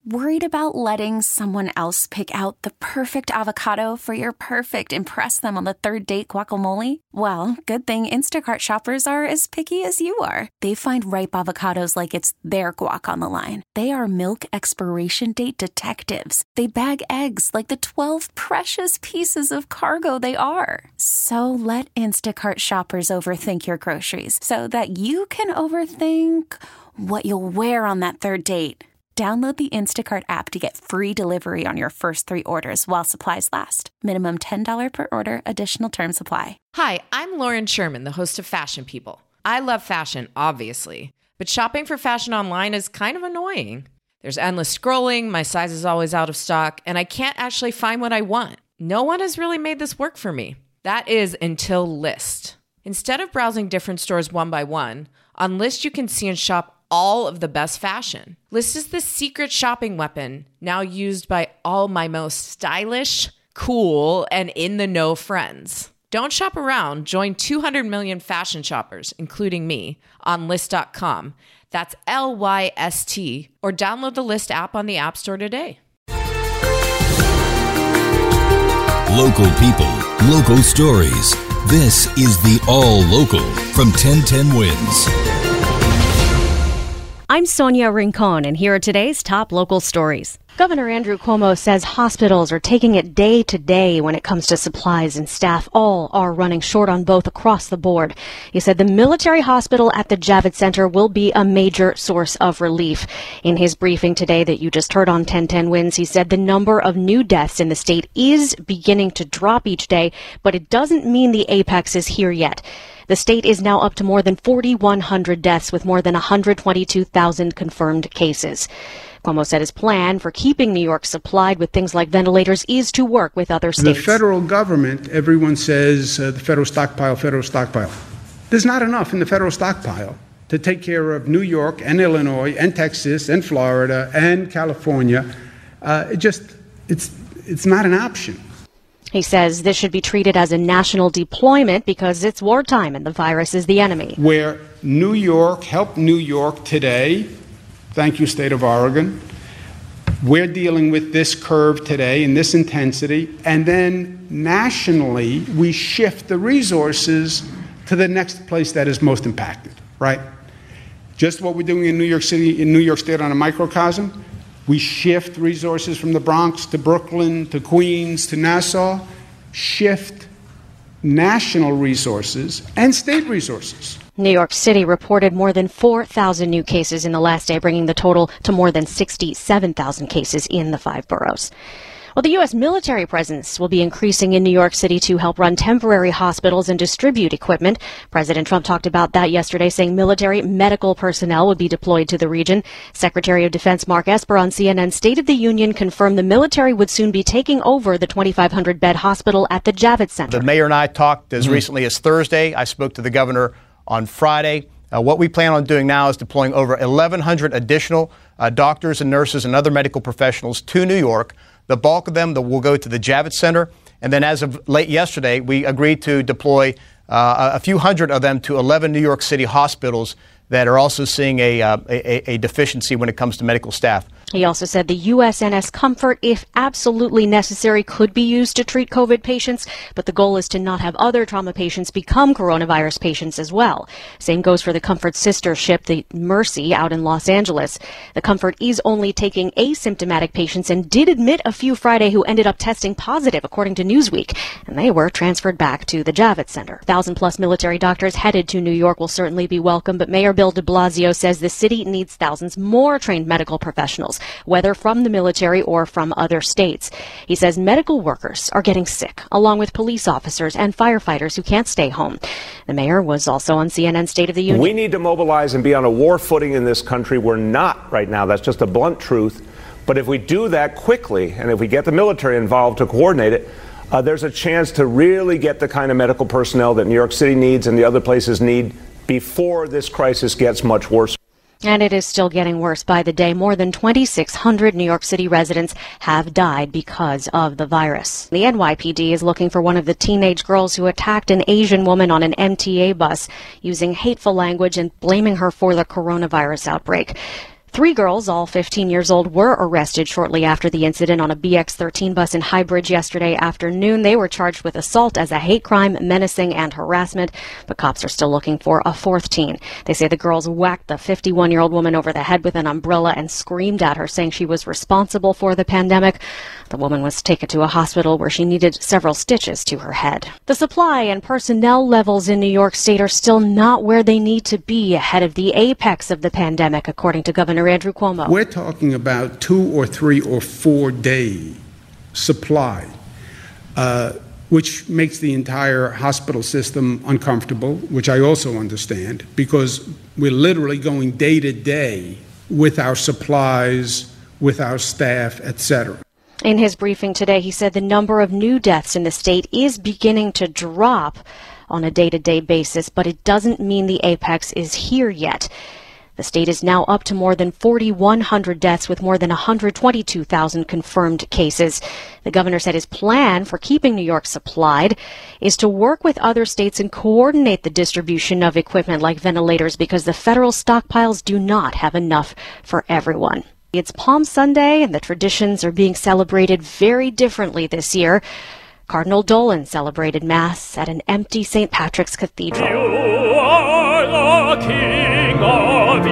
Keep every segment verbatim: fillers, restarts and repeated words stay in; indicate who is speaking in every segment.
Speaker 1: Worried about letting someone else pick out the perfect avocado for your perfect impress them on the third date guacamole? Well, good thing Instacart shoppers are as picky as you are. They find ripe avocados like it's their guac on the line. They are milk expiration date detectives. They bag eggs like the twelve precious pieces of cargo they are. So let Instacart shoppers overthink your groceries so that you can overthink what you'll wear on that third date. Download the Instacart app to get free delivery on your first three orders while supplies last. Minimum ten dollars per order. Additional terms apply.
Speaker 2: Hi, I'm Lauren Sherman, the host of Fashion People. I love fashion, obviously, but shopping for fashion online is kind of annoying. There's endless scrolling, my size is always out of stock, and I can't actually find what I want. No one has really made this work for me. That is until Lyst. Instead of browsing different stores one by one, on Lyst you can see and shop all of the best fashion. Lyst is the secret shopping weapon now used by all my most stylish, cool, and in-the-know friends. Don't shop around. Join two hundred million fashion shoppers, including me, on Lyst dot com. That's L Y S T. Or download the Lyst app on the App Store today.
Speaker 3: Local people, local stories. This is the All Local from ten ten Wins.
Speaker 4: I'm Sonia Rincon, and here are today's top local stories. Governor Andrew Cuomo says hospitals are taking it day to day when it comes to supplies and staff. All are running short on both across the board. He said the military hospital at the Javits Center will be a major source of relief. In his briefing today that you just heard on ten ten Wins, he said the number of new deaths in the state is beginning to drop each day, but it doesn't mean the apex is here yet. The state is now up to more than forty-one hundred deaths with more than one hundred twenty-two thousand confirmed cases. Cuomo said his plan for keeping New York supplied with things like ventilators is to work with other states.
Speaker 5: The federal government, everyone says uh, the federal stockpile, federal stockpile. There's not enough in the federal stockpile to take care of New York and Illinois and Texas and Florida and California. Uh, it just, it's, it's not an option.
Speaker 4: He says this should be treated as a national deployment because it's wartime and the virus is the enemy.
Speaker 5: Where New York helped New York today, thank you, State of Oregon, we're dealing with this curve today in this intensity, and then nationally we shift the resources to the next place that is most impacted, right? Just what we're doing in New York City, in New York State on a microcosm. We shift resources from the Bronx to Brooklyn to Queens to Nassau, shift national resources and state resources.
Speaker 4: New York City reported more than four thousand new cases in the last day, bringing the total to more than sixty-seven thousand cases in the five boroughs. Well, the U S military presence will be increasing in New York City to help run temporary hospitals and distribute equipment. President Trump talked about that yesterday, saying military medical personnel would be deployed to the region. Secretary of Defense Mark Esper on C N N's State of the Union confirmed the military would soon be taking over the twenty-five hundred bed hospital at the Javits Center.
Speaker 6: The mayor and I talked as mm-hmm. recently as Thursday. I spoke to the governor on Friday. Uh, what we plan on doing now is deploying over eleven hundred additional uh, doctors and nurses and other medical professionals to New York. The bulk of them will go to the Javits Center. And then as of late yesterday, we agreed to deploy uh, a few hundred of them to eleven New York City hospitals that are also seeing a, uh, a, a deficiency when it comes to medical staff.
Speaker 4: He also said the U S N S Comfort, if absolutely necessary, could be used to treat COVID patients, but the goal is to not have other trauma patients become coronavirus patients as well. Same goes for the Comfort sister ship, the Mercy, out in Los Angeles. The Comfort is only taking asymptomatic patients and did admit a few Friday who ended up testing positive, according to Newsweek, and they were transferred back to the Javits Center. Thousand plus military doctors headed to New York will certainly be welcome, but Mayor Bill de Blasio says the city needs thousands more trained medical professionals, whether from the military or from other states. He says medical workers are getting sick, along with police officers and firefighters who can't stay home. The mayor was also on C N N's State of the Union.
Speaker 7: We need to mobilize and be on a war footing in this country. We're not right now. That's just a blunt truth. But if we do that quickly, and if we get the military involved to coordinate it, uh, there's a chance to really get the kind of medical personnel that New York City needs and the other places need before this crisis gets much worse.
Speaker 4: And it is still getting worse by the day. More than twenty-six hundred New York City residents have died because of the virus. The N Y P D is looking for one of the teenage girls who attacked an Asian woman on an M T A bus using hateful language and blaming her for the coronavirus outbreak. Three girls, all fifteen years old, were arrested shortly after the incident on a B X thirteen bus in High Bridge yesterday afternoon. They were charged with assault as a hate crime, menacing, and harassment, but cops are still looking for a fourth teen. They say the girls whacked the fifty-one-year-old woman over the head with an umbrella and screamed at her, saying she was responsible for the pandemic. The woman was taken to a hospital where she needed several stitches to her head. The supply and personnel levels in New York State are still not where they need to be ahead of the apex of the pandemic, according to Governor Andrew Cuomo.
Speaker 5: We're talking about two or three or four day supply, uh, which makes the entire hospital system uncomfortable, which I also understand, because we're literally going day to day with our supplies, with our staff, et cetera.
Speaker 4: In his briefing today, he said the number of new deaths in the state is beginning to drop on a day-to-day basis, but it doesn't mean the apex is here yet. The state is now up to more than forty-one hundred deaths with more than one hundred twenty-two thousand confirmed cases. The governor said his plan for keeping New York supplied is to work with other states and coordinate the distribution of equipment like ventilators because the federal stockpiles do not have enough for everyone. It's Palm Sunday and the traditions are being celebrated very differently this year. Cardinal Dolan celebrated Mass at an empty Saint Patrick's Cathedral.
Speaker 8: You are the King of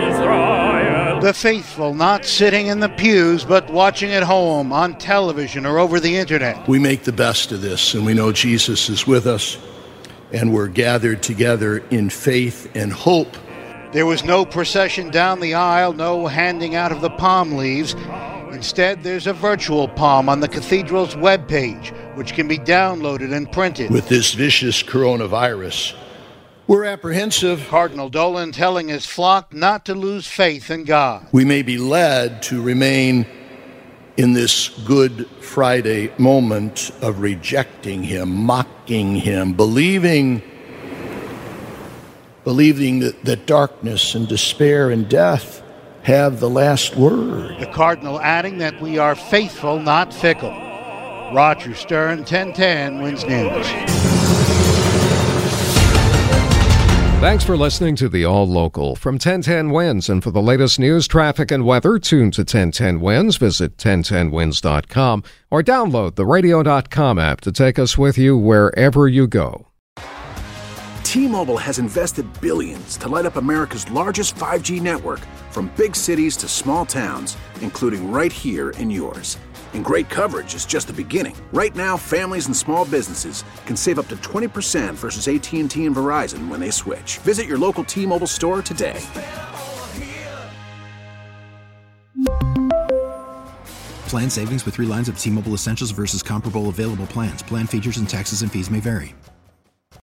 Speaker 8: Israel.
Speaker 9: The faithful not sitting in the pews, but watching at home, on television, or over the internet.
Speaker 10: We make the best of this, and we know Jesus is with us, and we're gathered together in faith and hope.
Speaker 9: There was no procession down the aisle, no handing out of the palm leaves. Instead, there's a virtual palm on the cathedral's webpage, which can be downloaded and printed.
Speaker 10: With this vicious coronavirus, we're apprehensive.
Speaker 9: Cardinal Dolan telling his flock not to lose faith in God.
Speaker 10: We may be led to remain in this Good Friday moment of rejecting him, mocking him, believing believing that, that darkness and despair and death have the last word.
Speaker 9: The Cardinal adding that we are faithful, not fickle. Roger Stern, ten ten Wins News.
Speaker 11: Thanks for listening to the All Local from ten ten Wins. And for the latest news, traffic, and weather, tune to ten ten Wins. Visit ten ten wins dot com or download the radio dot com app to take us with you wherever you go.
Speaker 12: T-Mobile has invested billions to light up America's largest five G network, from big cities to small towns, including right here in yours. And great coverage is just the beginning. Right now, families and small businesses can save up to twenty percent versus A T and T and Verizon when they switch. Visit your local T-Mobile store today.
Speaker 13: Plan savings with three lines of T-Mobile Essentials versus comparable available plans. Plan features and taxes and fees may vary.